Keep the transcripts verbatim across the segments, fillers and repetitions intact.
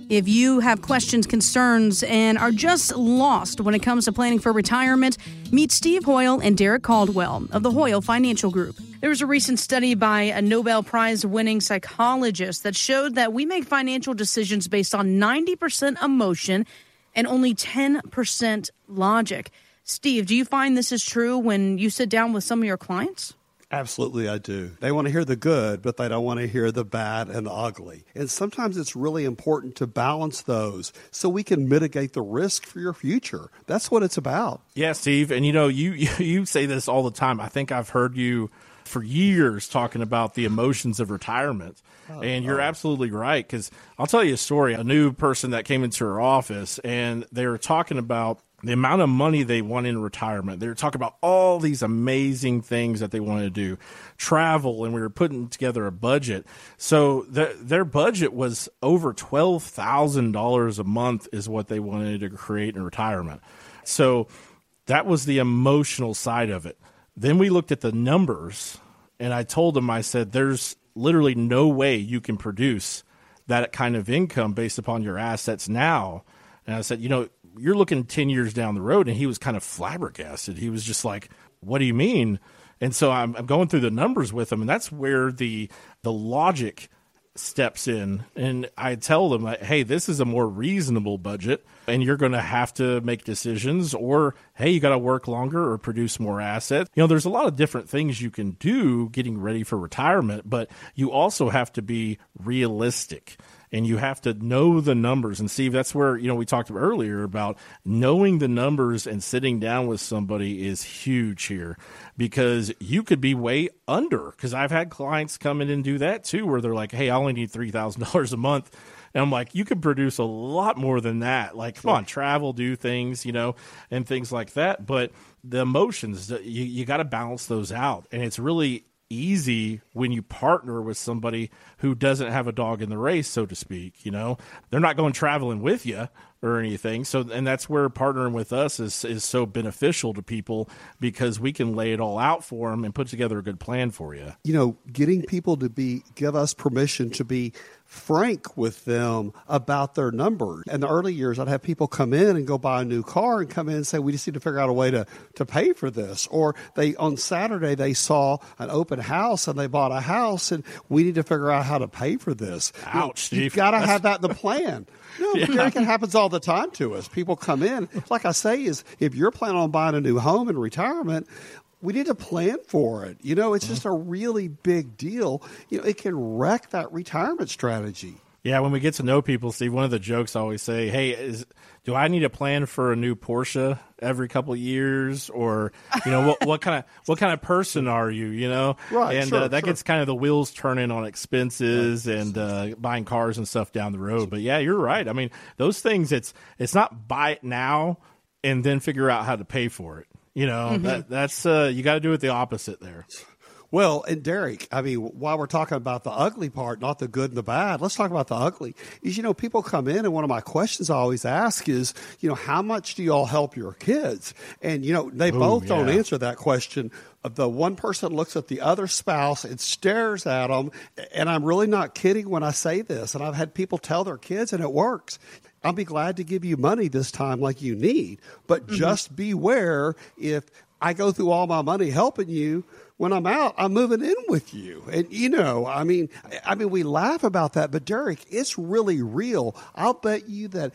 If you have questions, concerns, and are just lost when it comes to planning for retirement, meet Steve Hoyle and Derek Caldwell of the Hoyle Financial Group. There was a recent study by a Nobel Prize-winning psychologist that showed that we make financial decisions based on ninety percent emotion and only ten percent logic. Steve, do you find this is true when you sit down with some of your clients? Absolutely, I do. They want to hear the good, but they don't want to hear the bad and the ugly. And sometimes it's really important to balance those so we can mitigate the risk for your future. That's what it's about. Yeah, Steve. And, you know, you, you say this all the time. I think I've heard you for years talking about the emotions of retirement. Oh, and you're oh. absolutely right, because I'll tell you a story. A new person that came into her office, and they were talking about the amount of money they want in retirement. They were talking about all these amazing things that they wanted to do, travel, and we were putting together a budget. So the, their budget was over twelve thousand dollars a month is what they wanted to create in retirement. So that was the emotional side of it. Then we looked at the numbers, and I told them, I said, there's literally no way you can produce that kind of income based upon your assets now. And I said, you know, you're looking ten years down the road. And he was kind of flabbergasted. He was just like, what do you mean? And so I'm, I'm going through the numbers with him, and that's where the the logic steps in. And I tell them, like, hey, this is a more reasonable budget, and you're going to have to make decisions, or, hey, you got to work longer or produce more assets. You know, there's a lot of different things you can do getting ready for retirement, but you also have to be realistic. And you have to know the numbers. And Steve, that's where, you know, we talked earlier about knowing the numbers and sitting down with somebody is huge here, because you could be way under. Because I've had clients come in and do that too, where they're like, hey, I only need three thousand dollars a month. And I'm like, you could produce a lot more than that. Like, come on, travel, do things, you know, and things like that. But the emotions, you, you got to balance those out. And it's really easy when you partner with somebody who doesn't have a dog in the race, so to speak. You know, they're not going traveling with you or anything. So, and that's where partnering with us is is so beneficial to people, because we can lay it all out for them and put together a good plan for you. You know, getting people to be give us permission to be frank with them about their numbers. In the early years, I'd have people come in and go buy a new car and come in and say, we just need to figure out a way to, to pay for this. Or they on Saturday, they saw an open house and they bought a house, and we need to figure out how to pay for this. Ouch, you know, Steve. You've got to have that in the plan. No, Yeah. Derek, it happens all the time to us. People come in. Like I say, is if you're planning on buying a new home in retirement, we need to plan for it. You know, it's just a really big deal. You know, it can wreck that retirement strategy. Yeah, when we get to know people, Steve, one of the jokes I always say, hey, is, do I need a plan for a new Porsche every couple of years? Or, you know, what, what kind of what kind of person are you, you know? Right, And sure, uh, that sure. gets kind of the wheels turning on expenses right. and uh, buying cars and stuff down the road. But, yeah, you're right. I mean, those things, it's it's not buy it now and then figure out how to pay for it. You know, mm-hmm. that that's uh, you got to do it the opposite there. Well, and Derek, I mean, while we're talking about the ugly part, not the good and the bad, let's talk about the ugly. Is, you know, people come in, and one of my questions I always ask is, you know, how much do you all help your kids? And, you know, they Ooh, both yeah. don't answer that question. The one person looks at the other spouse and stares at them, and I'm really not kidding when I say this, and I've had people tell their kids, and it works. I'll be glad to give you money this time like you need, but mm-hmm. just beware if I go through all my money helping you, when I'm out, I'm moving in with you. And, you know, I mean, I mean, we laugh about that, but Derek, it's really real. I'll bet you that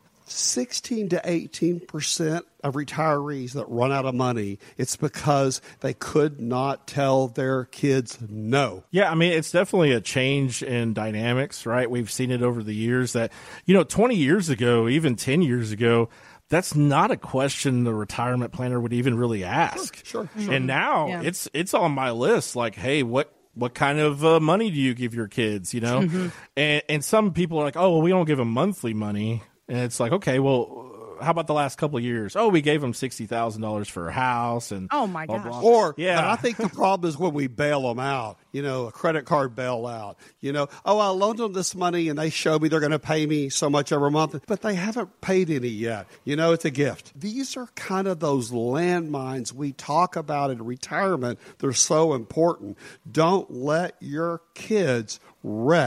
sixteen to eighteen percent of retirees that run out of money, it's because they could not tell their kids no. Yeah, I mean, it's definitely a change in dynamics, right? We've seen it over the years that, you know, twenty years ago, even ten years ago, that's not a question the retirement planner would even really ask. Sure, sure. sure. And now yeah. it's it's on my list. Like, hey, what what kind of uh, money do you give your kids? You know, mm-hmm. and and some people are like, oh, well, we don't give them monthly money, and it's like, okay, well, how about the last couple of years? Oh, we gave them sixty thousand dollars for a house, and oh my blah, gosh. blah. Or yeah, and I think the problem is when we bail them out. You know, a credit card bailout. You know, oh, I loaned them this money and they show me they're going to pay me so much every month, but they haven't paid any yet. You know, it's a gift. These are kind of those landmines we talk about in retirement. They're so important. Don't let your kids wreck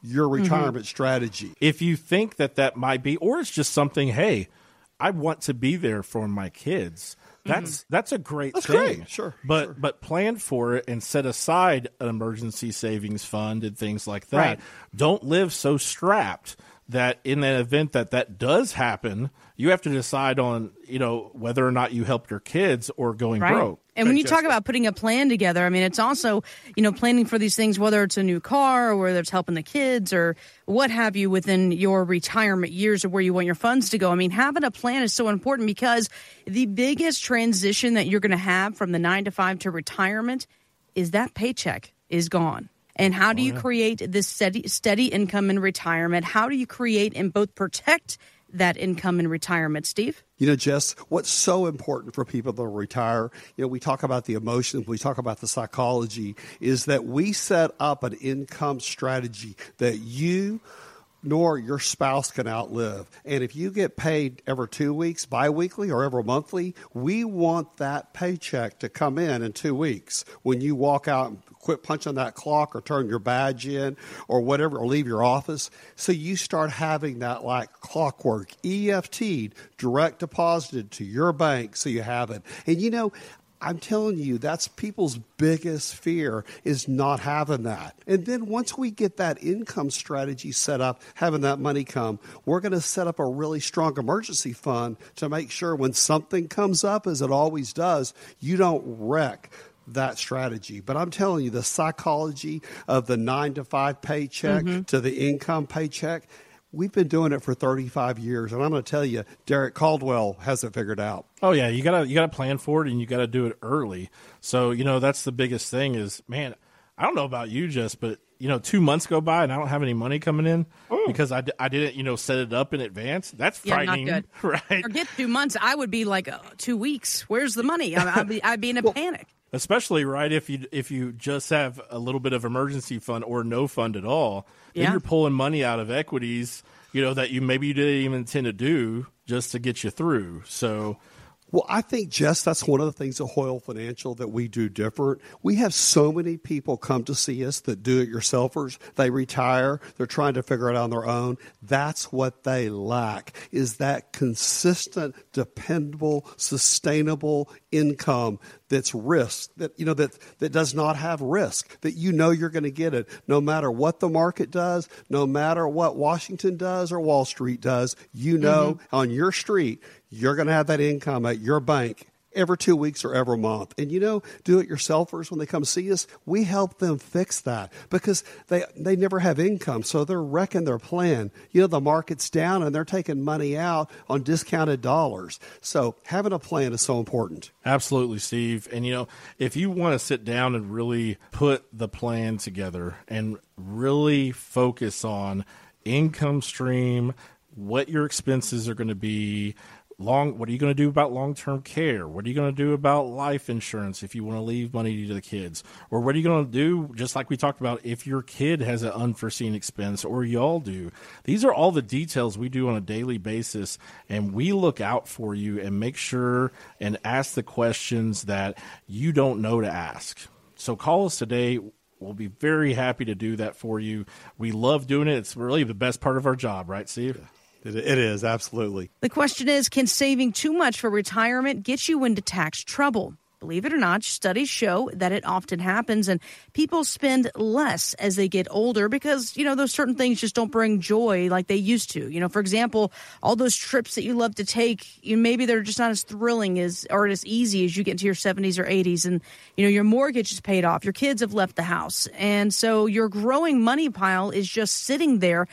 your retirement mm-hmm. strategy. If you think that that might be, or it's just something, hey, I want to be there for my kids. That's mm-hmm. that's a great that's thing. Great. Sure. But sure. but plan for it and set aside an emergency savings fund and things like that. Right. Don't live so strapped that in that event that that does happen, you have to decide on, you know, whether or not you help your kids or going right. broke. And when you talk about putting a plan together, I mean, it's also, you know, planning for these things, whether it's a new car or whether it's helping the kids or what have you within your retirement years or where you want your funds to go. I mean, having a plan is so important because the biggest transition that you're going to have from the nine to five to retirement is that paycheck is gone. And how do you oh, yeah. create this steady, steady income in retirement? How do you create and both protect that income in retirement, Steve? You know, Jess, what's so important for people that retire, you know, we talk about the emotions, we talk about the psychology, is that we set up an income strategy that you nor your spouse can outlive. And if you get paid every two weeks, biweekly or every monthly, we want that paycheck to come in in two weeks. When you walk out and quit punching that clock or turn your badge in or whatever, or leave your office. So you start having that like clockwork, E F T'd, direct deposited to your bank so you have it. And you know, I'm telling you, that's people's biggest fear is not having that. And then once we get that income strategy set up, having that money come, we're going to set up a really strong emergency fund to make sure when something comes up, as it always does, you don't wreck that strategy. But I'm telling you, the psychology of the nine to five paycheck mm-hmm. to the income paycheck, we've been doing it for thirty-five years, and I'm going to tell you, Derek Caldwell has it figured out. Oh yeah, you gotta you gotta plan for it, and you gotta do it early. So you know that's the biggest thing. Is man, I don't know about you, Jess, but you know, two months go by and I don't have any money coming in Ooh. because I, I didn't you know set it up in advance. That's frightening, yeah, not good. Right? Forget two months. I would be like uh, two weeks. Where's the money? I, I'd be I'd be in a well, panic. Especially right if you if you just have a little bit of emergency fund or no fund at all, then yeah. you're pulling money out of equities, you know, that you maybe you didn't even intend to do just to get you through. So, well, I think, Jess, that's one of the things at Hoyle Financial that we do different. We have so many people come to see us that do-it-yourselfers. They retire. They're trying to figure it out on their own. That's what they lack, is that consistent, dependable, sustainable income that's risk, that you know that that does not have risk, that you know you're going to get it no matter what the market does, no matter what Washington does or Wall Street does. You know mm-hmm. on your street, you're going to have that income at your bank every two weeks or every month. And you know, do-it-yourselfers, when they come see us, we help them fix that because they they never have income, so they're wrecking their plan. You know, the market's down and they're taking money out on discounted dollars. So having a plan is so important. Absolutely, Steve. And you know, if you want to sit down and really put the plan together and really focus on income stream, what your expenses are going to be, Long, what are you going to do about long-term care? What are you going to do about life insurance if you want to leave money to the kids? Or what are you going to do, just like we talked about, if your kid has an unforeseen expense or y'all do? These are all the details we do on a daily basis, and we look out for you and make sure and ask the questions that you don't know to ask. So call us today. We'll be very happy to do that for you. We love doing it. It's really the best part of our job, right, Steve? Yeah. It is, absolutely. The question is, can saving too much for retirement get you into tax trouble? Believe it or not, studies show that it often happens, and people spend less as they get older because, you know, those certain things just don't bring joy like they used to. You know, for example, all those trips that you love to take, you know, maybe they're just not as thrilling as or as easy as you get into your seventies or eighties, and, you know, your mortgage is paid off, your kids have left the house, and so your growing money pile is just sitting there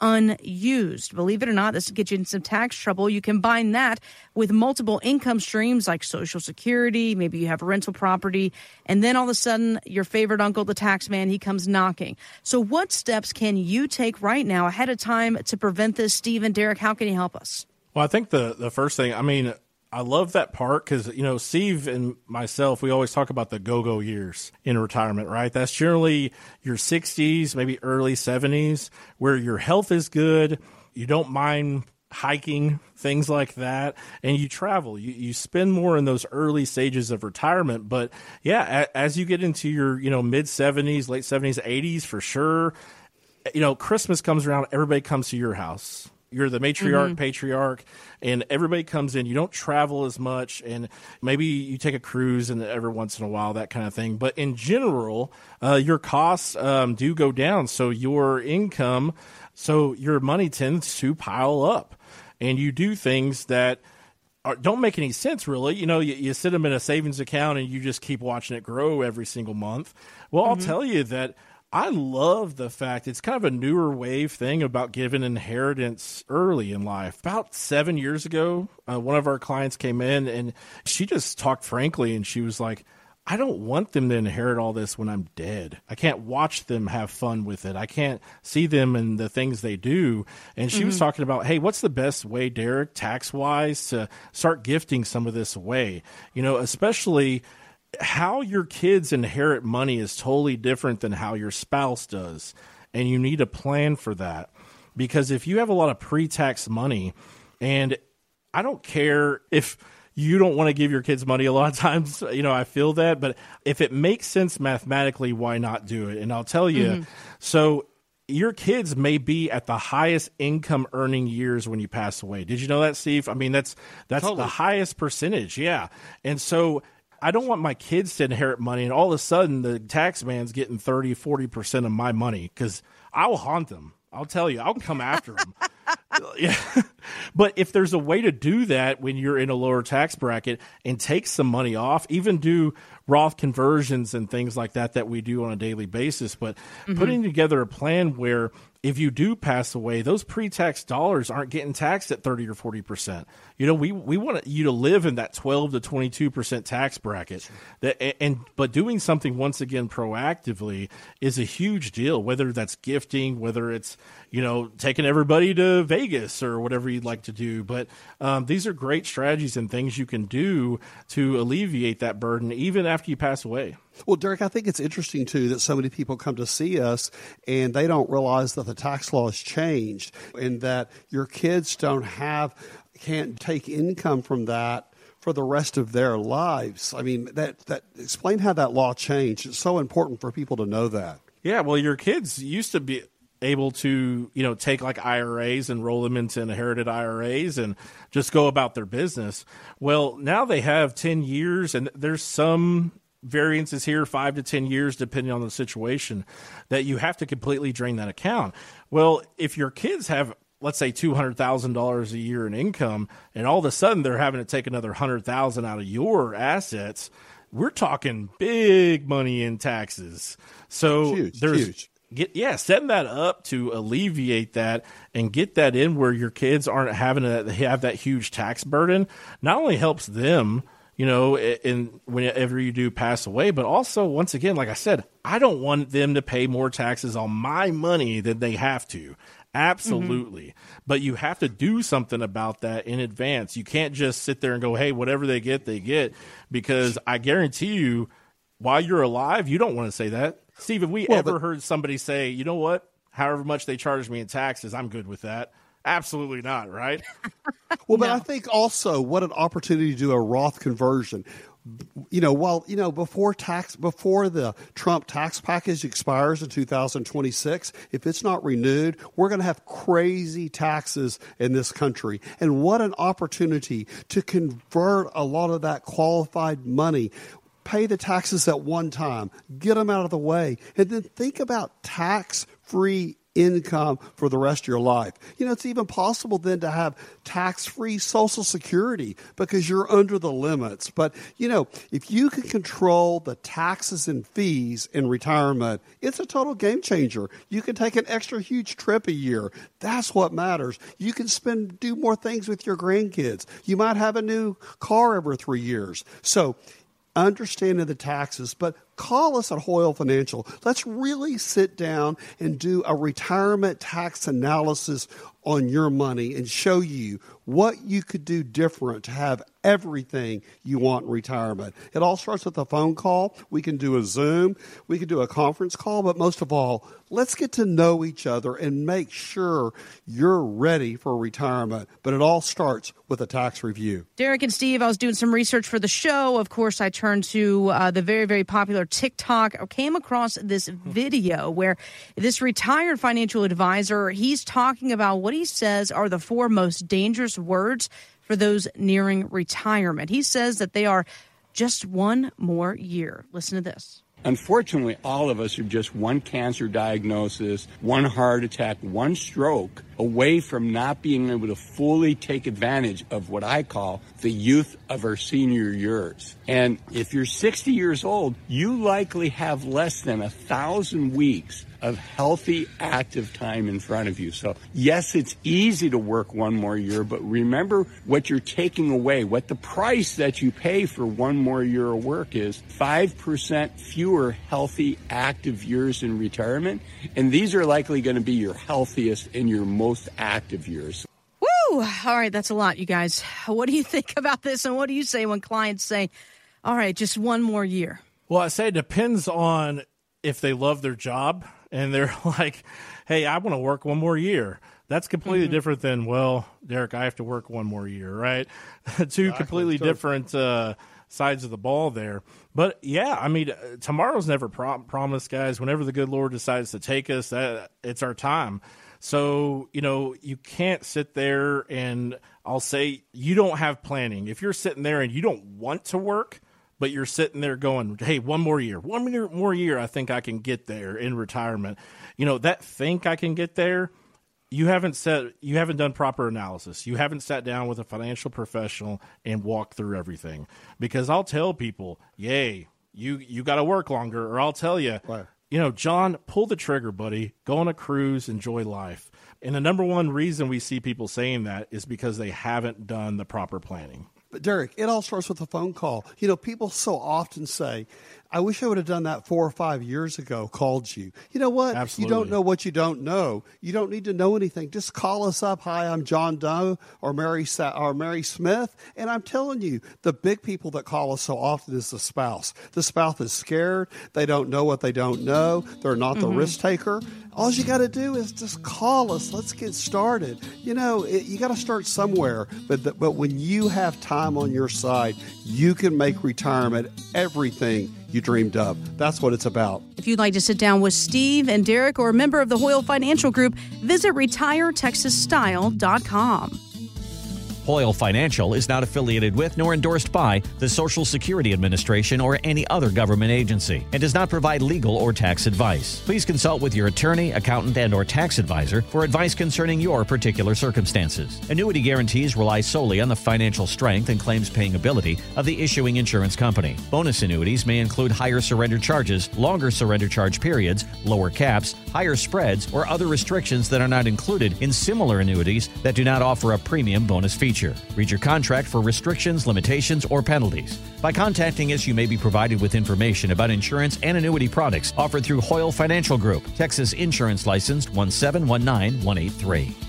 unused. Believe it or not, this will get you in some tax trouble. You combine that with multiple income streams like Social Security, maybe you have rental property, and then all of a sudden your favorite uncle, the tax man, he comes knocking. So what steps can you take right now ahead of time to prevent this? Steve and Derek, how can you help us? Well, I think the, the first thing, I mean, I love that part because, you know, Steve and myself, we always talk about the go-go years in retirement, right? That's generally your sixties, maybe early seventies, where your health is good, you don't mind hiking, things like that, and you travel. You you spend more in those early stages of retirement. But, yeah, a, as you get into your, you know, mid-seventies, late seventies, eighties, for sure, you know, Christmas comes around, everybody comes to your house. You're the matriarch, Mm-hmm. patriarch, and everybody comes in. You don't travel as much, and maybe you take a cruise and every once in a while, that kind of thing. But in general, uh, your costs um, do go down. So your income, so your money tends to pile up, and you do things that are, don't make any sense, really. You know, you, you sit them in a savings account and you just keep watching it grow every single month. Well, Mm-hmm. I'll tell you that I love the fact it's kind of a newer wave thing about giving inheritance early in life. About seven years ago, uh, one of our clients came in and she just talked frankly, and she was like, I don't want them to inherit all this when I'm dead. I can't watch them have fun with it. I can't see them and the things they do. And she mm-hmm. was talking about, hey, what's the best way, Derek, tax-wise, to start gifting some of this away? You know, especially how your kids inherit money is totally different than how your spouse does. And you need a plan for that. Because if you have a lot of pre-tax money, and I don't care if you don't want to give your kids money a lot of times, you know, I feel that. But if it makes sense mathematically, why not do it? And I'll tell you, mm-hmm. so your kids may be at the highest income earning years when you pass away. Did you know that, Steve? I mean, that's that's totally. The highest percentage. Yeah. And so I don't want my kids to inherit money and all of a sudden the tax man's getting thirty, forty percent of my money, because I will haunt them. I'll tell you, I'll come after them. Yeah. But if there's a way to do that when you're in a lower tax bracket and take some money off, even do Roth conversions and things like that that we do on a daily basis, but mm-hmm. putting together a plan where if you do pass away, those pre-tax dollars aren't getting taxed at thirty or forty percent. You know, we, we want you to live in that twelve to twenty-two percent tax bracket. That, and but doing something, once again, proactively is a huge deal, whether that's gifting, whether it's, you know, taking everybody to Vegas or whatever you'd like to do. But um, these are great strategies and things you can do to alleviate that burden even after you pass away. Well, Derek, I think it's interesting, too, that so many people come to see us and they don't realize that the tax law has changed and that your kids don't have, can't take income from that for the rest of their lives. I mean, that, that explain how that law changed. It's so important for people to know that. Yeah, well, your kids used to be able to, you know, take like I R As and roll them into inherited I R As and just go about their business. Well, now they have ten years, and there's some variances here, five to ten years, depending on the situation, that you have to completely drain that account. Well, if your kids have, let's say, two hundred thousand dollars a year in income, and all of a sudden they're having to take another one hundred thousand dollars out of your assets, we're talking big money in taxes. So huge, there's huge. Get, yeah, setting that up to alleviate that and get that in where your kids aren't having to have that huge tax burden not only helps them, you know, in whenever you do pass away, but also, once again, like I said, I don't want them to pay more taxes on my money than they have to. Absolutely. Mm-hmm. But you have to do something about that in advance. You can't just sit there and go, hey, whatever they get, they get, because I guarantee you, while you're alive, you don't want to say that. Steve, have we well, ever but, heard somebody say, you know what, however much they charge me in taxes, I'm good with that? Absolutely not, right? Well, but no. I think also what an opportunity to do a Roth conversion. You know, while, you know, before tax, before the Trump tax package expires in two thousand twenty-six, if it's not renewed, we're going to have crazy taxes in this country. And what an opportunity to convert a lot of that qualified money. Pay the taxes at one time, get them out of the way, and then think about tax-free income for the rest of your life. You know, it's even possible then to have tax-free Social Security because you're under the limits. But, you know, if you can control the taxes and fees in retirement, it's a total game changer. You can take an extra huge trip a year. That's what matters. You can spend, do more things with your grandkids. You might have a new car every three years. So, understanding the taxes, but call us at Hoyle Financial. Let's really sit down and do a retirement tax analysis on your money and show you what you could do different to have everything you want in retirement. It all starts with a phone call. We can do a Zoom. We can do a conference call. But most of all, let's get to know each other and make sure you're ready for retirement. But it all starts with a tax review. Derek and Steve, I was doing some research for the show. Of course, I turned to uh, the very, very popular or TikTok, or came across this video where this retired financial advisor, he's talking about what he says are the four most dangerous words for those nearing retirement. He says that they are just one more year. Listen to this. Unfortunately, all of us are just one cancer diagnosis, one heart attack, one stroke away from not being able to fully take advantage of what I call the youth of our senior years. And if you're sixty years old, you likely have less than a thousand weeks of healthy, active time in front of you. So yes, it's easy to work one more year, but remember what you're taking away, what the price that you pay for one more year of work is. five percent fewer healthy, active years in retirement. And these are likely going to be your healthiest and your most active years. Woo! All right, that's a lot, you guys. What do you think about this? And what do you say when clients say, all right, just one more year? Well, I say it depends on if they love their job and they're like, hey, I want to work one more year. That's completely mm-hmm. different than, well, Derek, I have to work one more year, right? Two exactly. completely sure. different uh, sides of the ball there. But, yeah, I mean, tomorrow's never pro- promised, guys. Whenever the good Lord decides to take us, that it's our time. So, you know, you can't sit there and I'll say you don't have planning. If you're sitting there and you don't want to work, but you're sitting there going, hey, one more year, one more year, I think I can get there in retirement. You know, that think I can get there, you haven't said, you haven't done proper analysis. You haven't sat down with a financial professional and walked through everything. Because I'll tell people, yay, you, you got to work longer, or I'll tell you, right. you know, John, pull the trigger, buddy. Go on a cruise, enjoy life. And the number one reason we see people saying that is because they haven't done the proper planning. But Derek, it all starts with a phone call. You know, people so often say, I wish I would have done that four or five years ago, called you. You know what? Absolutely. You don't know what you don't know. You don't need to know anything. Just call us up. Hi, I'm John Doe or Mary Sa- or Mary Smith. And I'm telling you, the big people that call us so often is the spouse. The spouse is scared. They don't know what they don't know. They're not the mm-hmm. risk taker. All you got to do is just call us. Let's get started. You know, it, you got to start somewhere. But the, but when you have time on your side, you can make retirement everything you dreamed of. That's what it's about. If you'd like to sit down with Steve and Derek or a member of the Hoyle Financial Group, visit retire texas style dot com. Hoyle Financial is not affiliated with nor endorsed by the Social Security Administration or any other government agency and does not provide legal or tax advice. Please consult with your attorney, accountant, and or tax advisor for advice concerning your particular circumstances. Annuity guarantees rely solely on the financial strength and claims paying ability of the issuing insurance company. Bonus annuities may include higher surrender charges, longer surrender charge periods, lower caps, higher spreads, or other restrictions that are not included in similar annuities that do not offer a premium bonus feature. Read your contract for restrictions, limitations, or penalties. By contacting us, you may be provided with information about insurance and annuity products offered through Hoyle Financial Group, Texas Insurance Licensed one seven one nine one eight three.